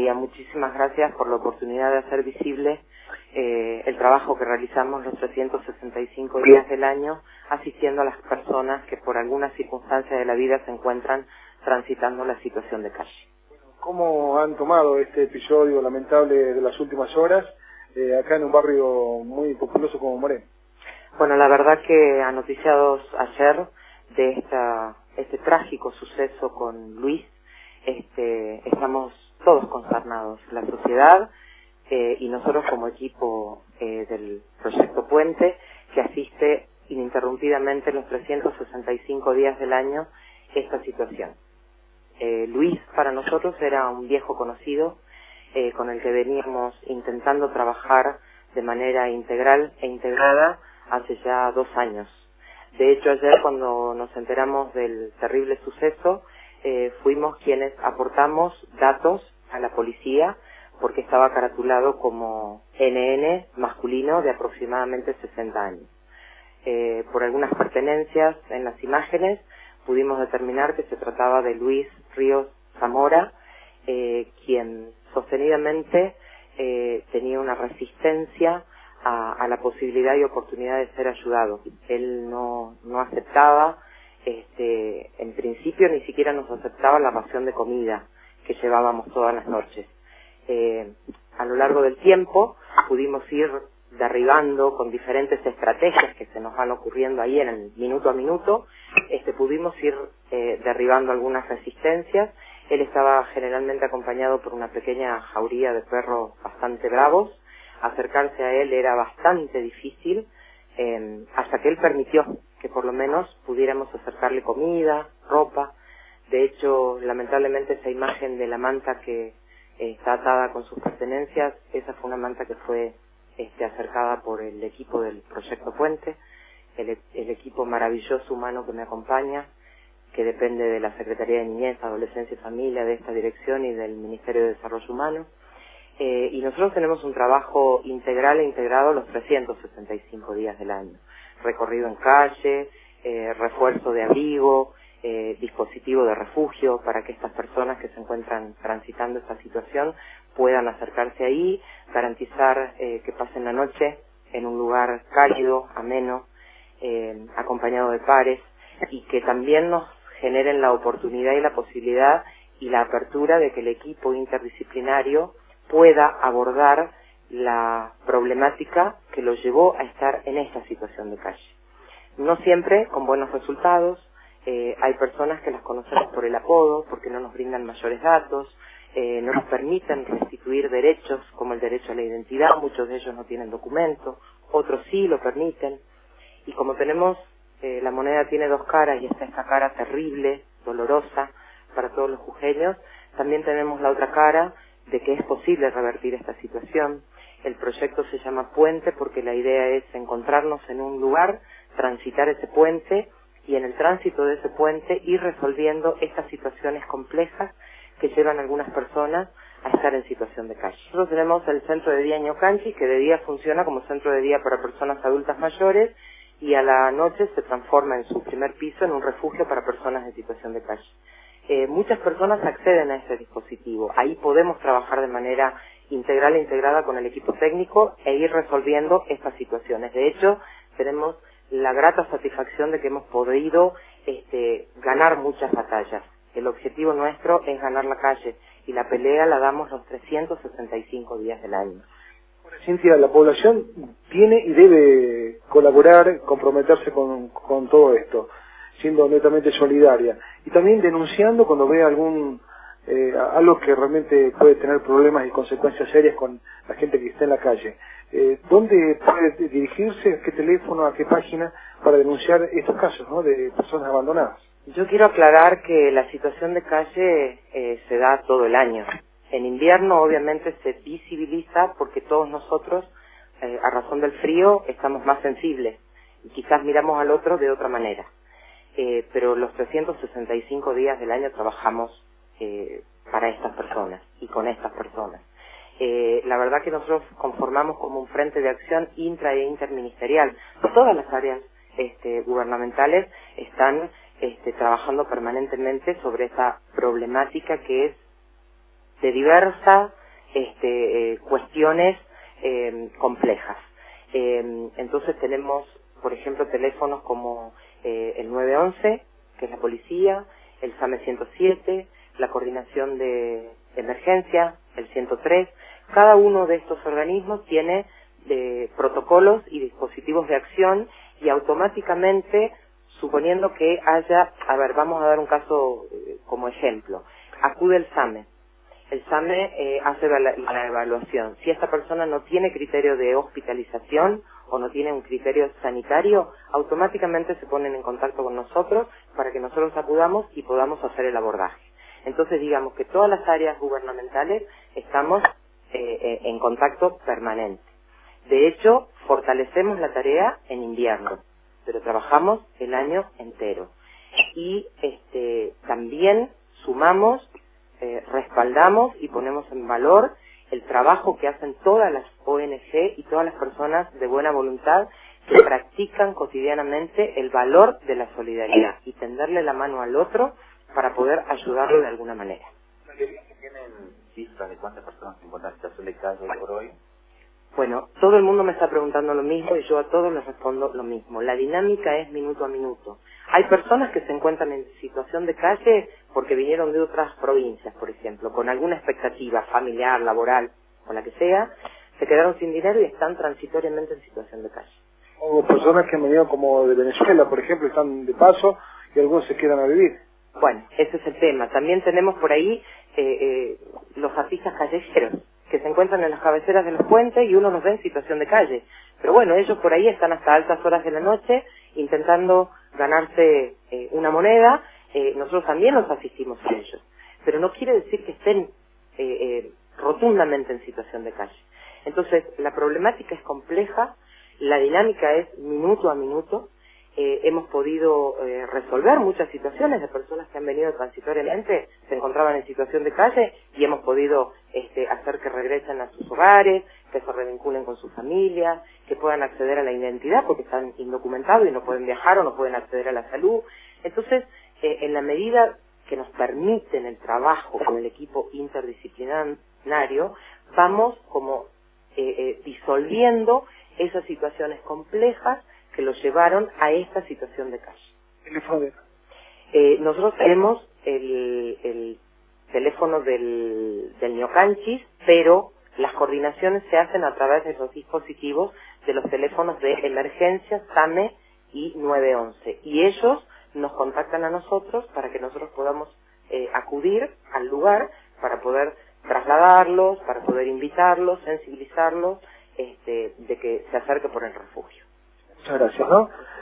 día. Muchísimas gracias por la oportunidad de hacer visible el trabajo que realizamos los 365 días del año, asistiendo a las personas que por alguna circunstancia de la vida se encuentran transitando la situación de calle. ¿Cómo han tomado este episodio lamentable de las últimas horas acá en un barrio muy populoso como Moreno? Bueno, la verdad que anoticiados ayer de este trágico suceso con Luis, estamos todos consternados, la sociedad y nosotros como equipo del Proyecto Puente, que asiste ininterrumpidamente los 365 días del año esta situación. Luis para nosotros era un viejo conocido con el que veníamos intentando trabajar de manera integral e integrada hace ya 2 años. De hecho, ayer cuando nos enteramos del terrible suceso, fuimos quienes aportamos datos a la policía porque estaba caratulado como NN masculino de aproximadamente 60 años. Por algunas pertenencias en las imágenes pudimos determinar que se trataba de Luis Ríos Zamora, quien sostenidamente tenía una resistencia a la posibilidad y oportunidad de ser ayudado. Él no aceptaba, en principio ni siquiera nos aceptaba la ración de comida que llevábamos todas las noches. A lo largo del tiempo pudimos ir derribando con diferentes estrategias que se nos van ocurriendo ahí en el minuto a minuto, pudimos ir derribando algunas resistencias. Él estaba generalmente acompañado por una pequeña jauría de perros bastante bravos. Acercarse a él era bastante difícil, hasta que él permitió que por lo menos pudiéramos acercarle comida, ropa. De hecho, lamentablemente esa imagen de la manta que está atada con sus pertenencias, esa fue una manta que fue acercada por el equipo del Proyecto Puente, el equipo maravilloso humano que me acompaña, que depende de la Secretaría de Niñez, Adolescencia y Familia, de esta dirección y del Ministerio de Desarrollo Humano. Y nosotros tenemos un trabajo integral e integrado los 365 días del año. Recorrido en calle, refuerzo de abrigo, dispositivo de refugio para que estas personas que se encuentran transitando esta situación puedan acercarse ahí, garantizar que pasen la noche en un lugar cálido, ameno, acompañado de pares, y que también nos generen la oportunidad y la posibilidad y la apertura de que el equipo interdisciplinario pueda abordar la problemática que lo llevó a estar en esta situación de calle. No siempre con buenos resultados. Hay personas que las conocemos por el apodo, porque no nos brindan mayores datos, no nos permiten restituir derechos como el derecho a la identidad. Muchos de ellos no tienen documento, otros sí lo permiten. Y como tenemos, la moneda tiene 2 caras, y está esta cara terrible, dolorosa para todos los jujeños, también tenemos la otra cara de que es posible revertir esta situación. El proyecto se llama Puente porque la idea es encontrarnos en un lugar, transitar ese puente y en el tránsito de ese puente ir resolviendo estas situaciones complejas que llevan a algunas personas a estar en situación de calle. Nosotros tenemos el centro de día Ñocanchi, que de día funciona como centro de día para personas adultas mayores y a la noche se transforma en su primer piso en un refugio para personas en situación de calle. Muchas personas acceden a este dispositivo. Ahí podemos trabajar de manera integral e integrada con el equipo técnico e ir resolviendo estas situaciones. De hecho, tenemos la grata satisfacción de que hemos podido ganar muchas batallas. El objetivo nuestro es ganar la calle y la pelea la damos los 365 días del año. Cintia, la población tiene y debe colaborar, comprometerse con todo esto, siendo netamente solidaria y también denunciando cuando ve algo que realmente puede tener problemas y consecuencias serias con la gente que está en la calle. ¿Dónde puede dirigirse? ¿A qué teléfono? ¿A qué página? Para denunciar estos casos, ¿no?, de personas abandonadas. Yo quiero aclarar que la situación de calle se da todo el año. En invierno obviamente se visibiliza porque todos nosotros, a razón del frío, estamos más sensibles y quizás miramos al otro de otra manera. Pero los 365 días del año trabajamos para estas personas y con estas personas. La verdad que nosotros conformamos como un frente de acción intra e interministerial. Todas las áreas gubernamentales están trabajando permanentemente sobre esa problemática que es de diversas cuestiones complejas. Entonces tenemos, por ejemplo, teléfonos como el 911, que es la policía, el SAME 107, la coordinación de emergencia, el 103. Cada uno de estos organismos tiene protocolos y dispositivos de acción y automáticamente, suponiendo que haya, vamos a dar un caso como ejemplo, acude el SAME. El SAME hace la evaluación. Si esta persona no tiene criterio de hospitalización o no tiene un criterio sanitario, automáticamente se ponen en contacto con nosotros para que nosotros acudamos y podamos hacer el abordaje. Entonces, digamos que todas las áreas gubernamentales estamos en contacto permanente. De hecho, fortalecemos la tarea en invierno, pero trabajamos el año entero. Y también sumamos, respaldamos y ponemos en valor el trabajo que hacen todas las ONG y todas las personas de buena voluntad que practican cotidianamente el valor de la solidaridad y tenderle la mano al otro para poder ayudarlo de alguna manera. ¿Tienen cifras de cuántas personas se encuentran en situación de calle hoy por hoy? Bueno, todo el mundo me está preguntando lo mismo y yo a todos les respondo lo mismo. La dinámica es minuto a minuto. Hay personas que se encuentran en situación de calle porque vinieron de otras provincias, por ejemplo, con alguna expectativa familiar, laboral, o la que sea, se quedaron sin dinero y están transitoriamente en situación de calle. O personas que han venido como de Venezuela, por ejemplo, están de paso y algunos se quedan a vivir. Bueno, ese es el tema. También tenemos por ahí los artistas callejeros que se encuentran en las cabeceras de los puentes y uno los ve en situación de calle. Pero bueno, ellos por ahí están hasta altas horas de la noche intentando ganarse una moneda. Nosotros también los asistimos a ellos. Pero no quiere decir que estén rotundamente en situación de calle. Entonces, la problemática es compleja, la dinámica es minuto a minuto. Hemos podido resolver muchas situaciones de personas que han venido transitoriamente, se encontraban en situación de calle y hemos podido hacer que regresen a sus hogares, que se revinculen con sus familias, que puedan acceder a la identidad porque están indocumentados y no pueden viajar o no pueden acceder a la salud. Entonces, en la medida que nos permiten el trabajo con el equipo interdisciplinario, vamos como disolviendo esas situaciones complejas que los llevaron a esta situación de calle. Nosotros tenemos el teléfono del Ñocanchis, pero las coordinaciones se hacen a través de los dispositivos de los teléfonos de emergencia, SAME y 911. Y ellos nos contactan a nosotros para que nosotros podamos acudir al lugar para poder trasladarlos, para poder invitarlos, sensibilizarlos, de que se acerque por el refugio. Muchas gracias, ¿no?